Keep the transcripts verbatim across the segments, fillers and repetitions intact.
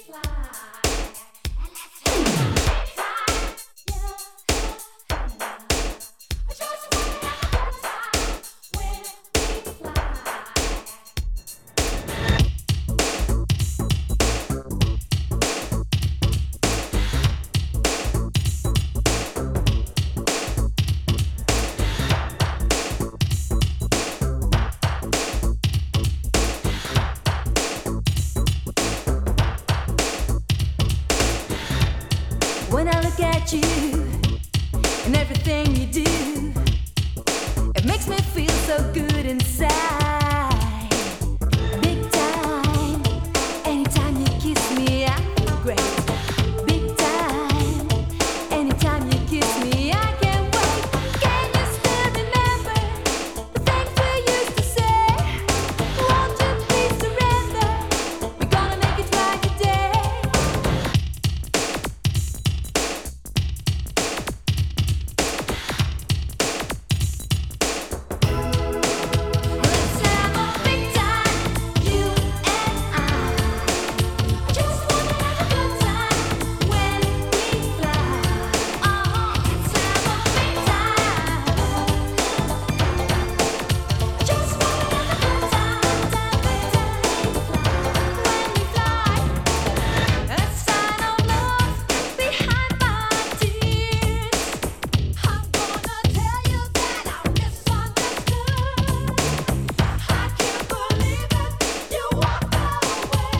When I look at you and everything you do, it makes me feel so good inside. Big time, anytime you kiss me, I feel great. Big time, anytime you kiss me, I can't wait. Can you still remember the things we used to say? Won't you please surrender? We're gonna make it right today. Let's have a big time, you and I. I just wanna have a good time when we fly. Oh, let's have a big time. I just wanna have a good time, time, good time when we fly. A sign of love behind my tears. I'm gonna tell you that I misunderstood. I can't believe it, you walked away.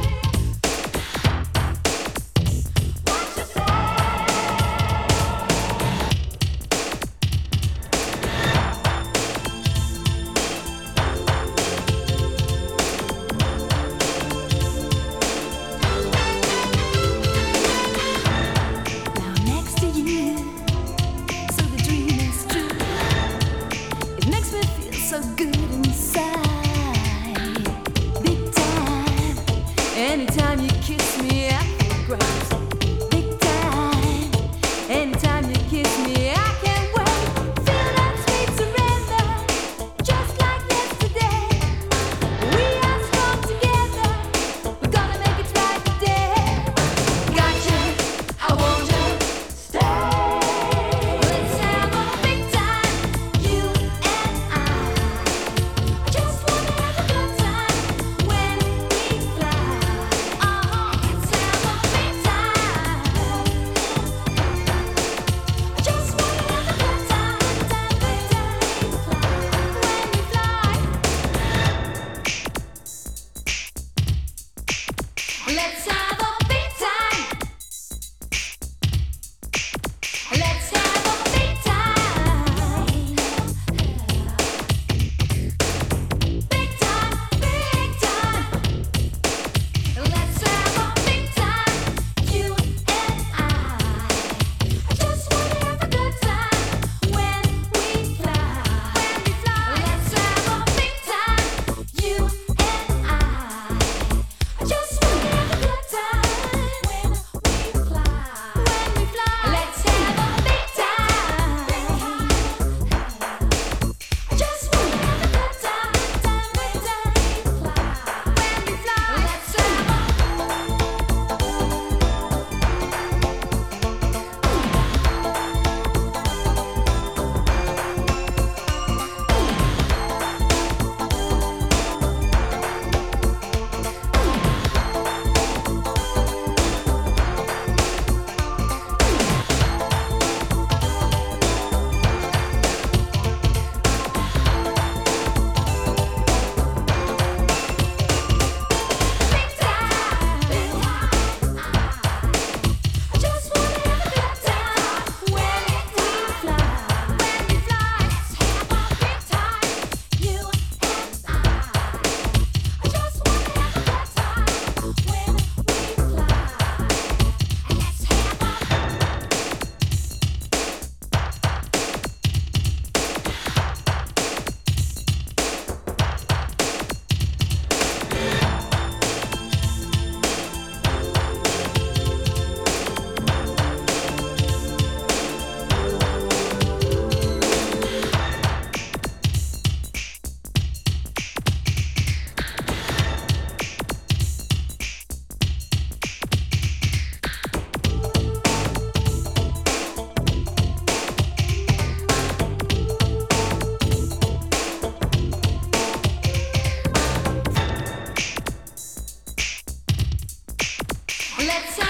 What you say? Now next to you, so the dream is true. It makes me feel so good inside. Big time, anytime you kiss me, I feel great. Big time, anytime you kiss me, I can't wait. Feel that sweet surrender, just like yesterday. We are strong together, we're gonna make it right today. Got you, I want you, stay. Let's have a big time, you and I. I just wanna have a good time when we fly. Oh, let's have a big time, Let's